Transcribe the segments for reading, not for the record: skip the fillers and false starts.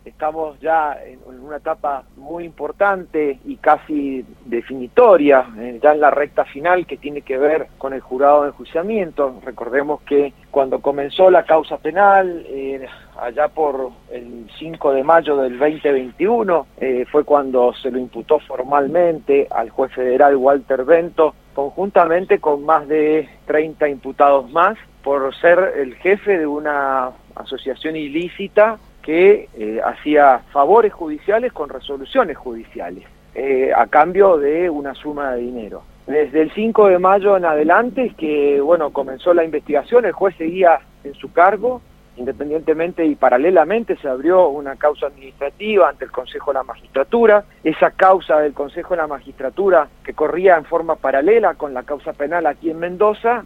estamos ya en una etapa muy importante y casi definitoria, ya en la recta final, que tiene que ver con el jurado de enjuiciamiento. Recordemos que cuando comenzó la causa penal, allá por el 5 de mayo del 2021, fue cuando se lo imputó formalmente al juez federal Walter Bento, conjuntamente con más de 30 imputados más, por ser el jefe de una asociación ilícita que hacía favores judiciales con resoluciones judiciales, a cambio de una suma de dinero. Desde el 5 de mayo en adelante es que, bueno, comenzó la investigación, el juez seguía en su cargo, independientemente y paralelamente se abrió una causa administrativa ante el Consejo de la Magistratura. Esa causa del Consejo de la Magistratura, que corría en forma paralela con la causa penal aquí en Mendoza,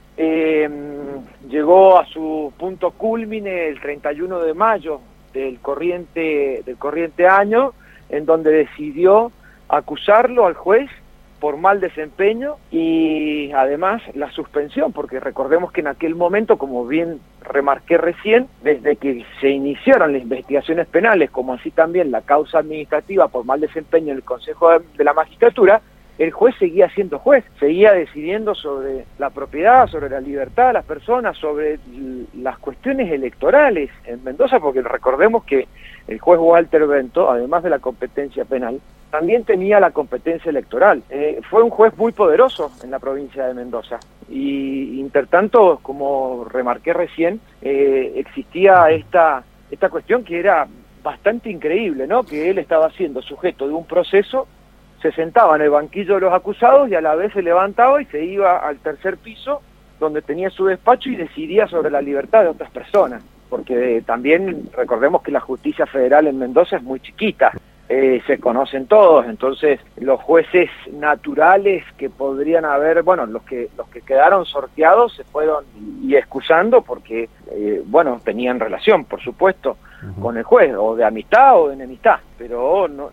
llegó a su punto cúlmine el 31 de mayo del corriente año, en donde decidió acusarlo al juez por mal desempeño y además la suspensión, porque recordemos que en aquel momento, como bien remarqué recién, desde que se iniciaron las investigaciones penales, como así también la causa administrativa por mal desempeño en el Consejo de la Magistratura, el juez seguía siendo juez, seguía decidiendo sobre la propiedad, sobre la libertad de las personas, sobre las cuestiones electorales en Mendoza, porque recordemos que el juez Walter Bento, además de la competencia penal, también tenía la competencia electoral. Fue un juez muy poderoso en la provincia de Mendoza. Y, intertanto, como remarqué recién, existía esta cuestión que era bastante increíble, ¿no? Que él estaba siendo sujeto de un proceso, se sentaba en el banquillo de los acusados y a la vez se levantaba y se iba al tercer piso, donde tenía su despacho y decidía sobre la libertad de otras personas. Porque también recordemos que la justicia federal en Mendoza es muy chiquita, se conocen todos, entonces los jueces naturales que podrían haber, bueno, los que quedaron sorteados se fueron y excusando porque, bueno, tenían relación, por supuesto, con el juez, o de amistad o de enemistad, pero no,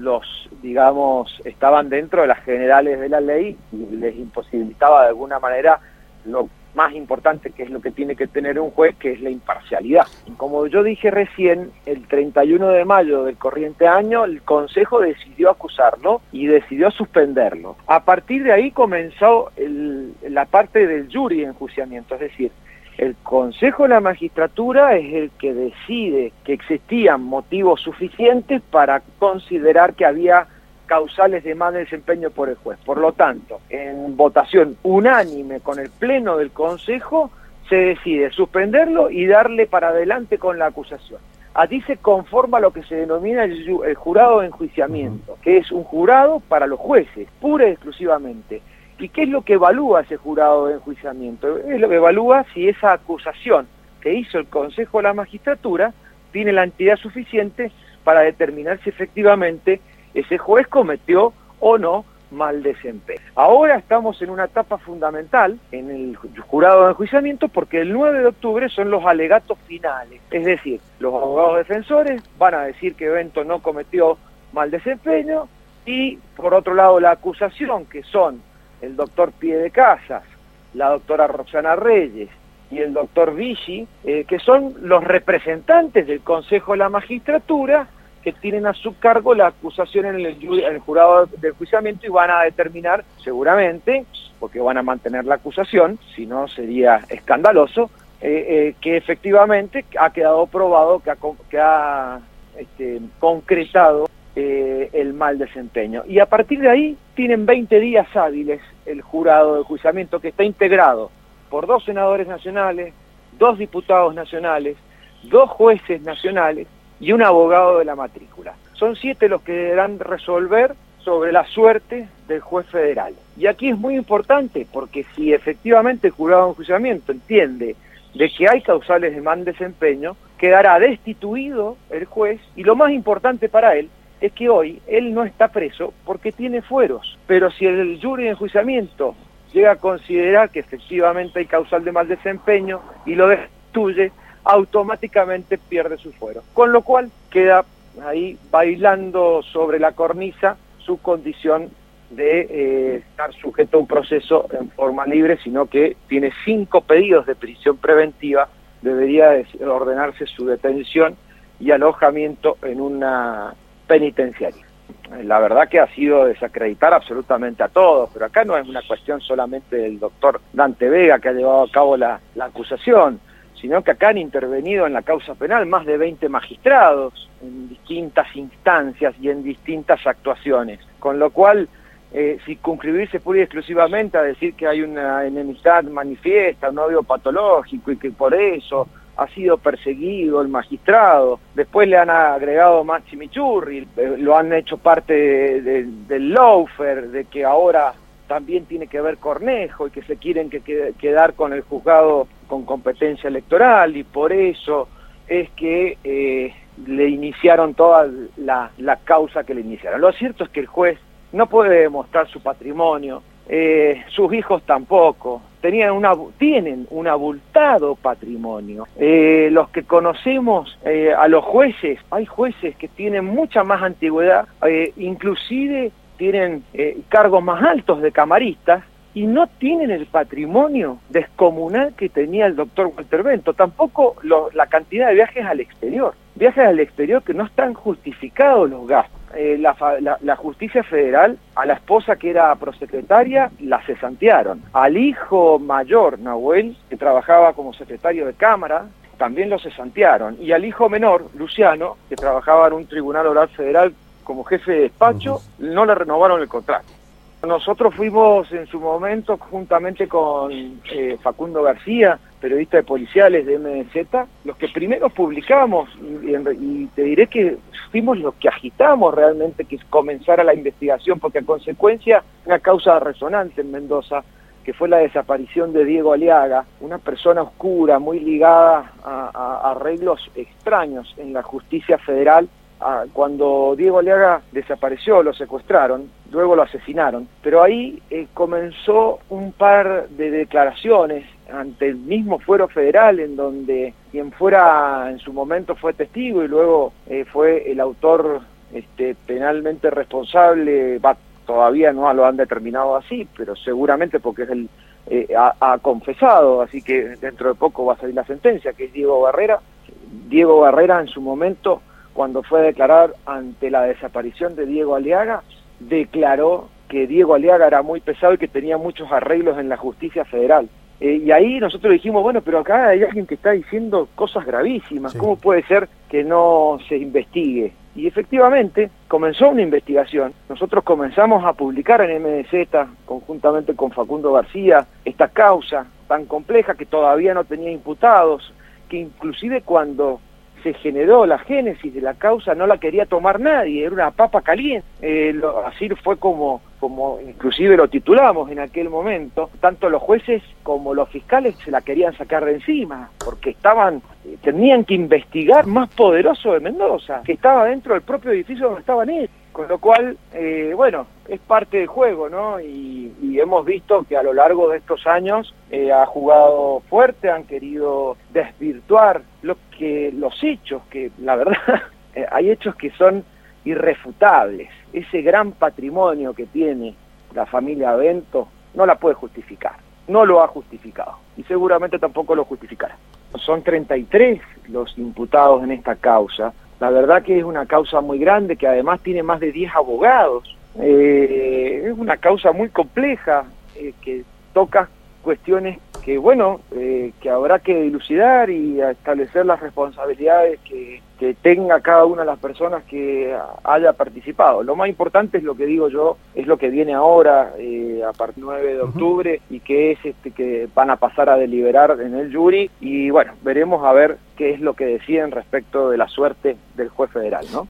digamos, estaban dentro de las generales de la ley y les imposibilitaba de alguna manera lo más importante, que es lo que tiene que tener un juez, que es la imparcialidad. Como yo dije recién, el 31 de mayo del corriente año, el Consejo decidió acusarlo y decidió suspenderlo. A partir de ahí comenzó la parte del jury de enjuiciamiento, es decir, el Consejo de la Magistratura es el que decide que existían motivos suficientes para considerar que había causales de mal desempeño por el juez. Por lo tanto, en votación unánime con el Pleno del Consejo, se decide suspenderlo y darle para adelante con la acusación. Allí se conforma lo que se denomina el jurado de enjuiciamiento, que es un jurado para los jueces, pura y exclusivamente. ¿Y qué es lo que evalúa ese jurado de enjuiciamiento? Es lo que evalúa si esa acusación que hizo el Consejo de la Magistratura tiene la entidad suficiente para determinar si efectivamente ese juez cometió o no mal desempeño. Ahora estamos en una etapa fundamental en el jurado de enjuiciamiento porque el 9 de octubre son los alegatos finales, es decir, los abogados defensores van a decir que Bento no cometió mal desempeño y por otro lado la acusación, que son el doctor Piedecasas, la doctora Roxana Reyes y el doctor Vichy, que son los representantes del Consejo de la Magistratura, que tienen a su cargo la acusación en el jurado de enjuiciamiento y van a determinar, seguramente, porque van a mantener la acusación, si no sería escandaloso, que efectivamente ha quedado probado que ha concretado el mal desempeño. Y a partir de ahí tienen 20 días hábiles el jurado de enjuiciamiento, que está integrado por 2 senadores nacionales, 2 diputados nacionales, 2 jueces nacionales, y un abogado de la matrícula. Son 7 los que deberán resolver sobre la suerte del juez federal. Y aquí es muy importante, porque si efectivamente el jurado de enjuiciamiento entiende de que hay causales de mal desempeño, quedará destituido el juez, y lo más importante para él es que hoy él no está preso porque tiene fueros. Pero si el jury de enjuiciamiento llega a considerar que efectivamente hay causal de mal desempeño y lo destituye, automáticamente pierde su fuero, con lo cual queda ahí bailando sobre la cornisa su condición de estar sujeto a un proceso en forma libre, sino que tiene 5 pedidos de prisión preventiva, debería ordenarse su detención y alojamiento en una penitenciaria. La verdad que ha sido desacreditar absolutamente a todos, pero acá no es una cuestión solamente del doctor Dante Vega que ha llevado a cabo la acusación, sino que acá han intervenido en la causa penal más de 20 magistrados en distintas instancias y en distintas actuaciones, con lo cual circunscribirse pura y exclusivamente a decir que hay una enemistad manifiesta, un odio patológico y que por eso ha sido perseguido el magistrado, después le han agregado más chimichurri, lo han hecho parte del lawfare, de que ahora también tiene que ver Cornejo y que se quieren quedar con el juzgado con competencia electoral y por eso es que le iniciaron toda la causa que le iniciaron. Lo cierto es que el juez no puede demostrar su patrimonio, sus hijos tampoco, tienen un abultado patrimonio. Los que conocemos a los jueces, hay jueces que tienen mucha más antigüedad, inclusive tienen cargos más altos de camaristas y no tienen el patrimonio descomunal que tenía el doctor Walter Bento, tampoco la cantidad de viajes al exterior que no están justificados los gastos. La justicia federal, a la esposa que era prosecretaria, la cesantearon. Al hijo mayor, Nahuel, que trabajaba como secretario de Cámara, también lo cesantearon. Y al hijo menor, Luciano, que trabajaba en un tribunal oral federal como jefe de despacho, no le renovaron el contrato. Nosotros fuimos en su momento, juntamente con Facundo García, periodista de policiales de MDZ, los que primero publicamos, y te diré que fuimos los que agitamos realmente que comenzara la investigación, porque a consecuencia una causa resonante en Mendoza, que fue la desaparición de Diego Aliaga, una persona oscura, muy ligada a arreglos extraños en la justicia federal. Cuando Diego Aliaga desapareció, lo secuestraron, luego lo asesinaron, pero ahí comenzó un par de declaraciones ante el mismo fuero federal, en donde quien fuera en su momento fue testigo y luego fue el autor penalmente responsable, todavía no lo han determinado así, pero seguramente porque es ha confesado, así que dentro de poco va a salir la sentencia, que es Diego Barrera. Diego Barrera en su momento, cuando fue a declarar ante la desaparición de Diego Aliaga, declaró que Diego Aliaga era muy pesado y que tenía muchos arreglos en la justicia federal. Y ahí nosotros dijimos, bueno, pero acá hay alguien que está diciendo cosas gravísimas, sí. ¿Cómo puede ser que no se investigue? Y efectivamente comenzó una investigación. Nosotros comenzamos a publicar en MDZ, conjuntamente con Facundo García, esta causa tan compleja que todavía no tenía imputados, que inclusive cuando se generó la génesis de la causa no la quería tomar nadie, era una papa caliente. Así fue como inclusive lo titulamos en aquel momento. Tanto los jueces como los fiscales se la querían sacar de encima, porque tenían que investigar más poderoso de Mendoza, que estaba dentro del propio edificio donde estaban ellos. Con lo cual, bueno, es parte del juego, ¿no? Y hemos visto que a lo largo de estos años ha jugado fuerte, han querido desvirtuar los hechos, que la verdad hay hechos que son irrefutables. Ese gran patrimonio que tiene la familia Bento no la puede justificar, no lo ha justificado y seguramente tampoco lo justificará. Son 33 los imputados en esta causa. La verdad que es una causa muy grande, que además tiene más de 10 abogados. Es una causa muy compleja, que toca cuestiones que, bueno, que habrá que dilucidar y establecer las responsabilidades que tenga cada una de las personas que haya participado. Lo más importante es lo que digo yo, es lo que viene ahora, a partir del 9 de octubre, y que es que van a pasar a deliberar en el jury, y bueno, veremos a ver qué es lo que deciden respecto de la suerte del juez federal, ¿no?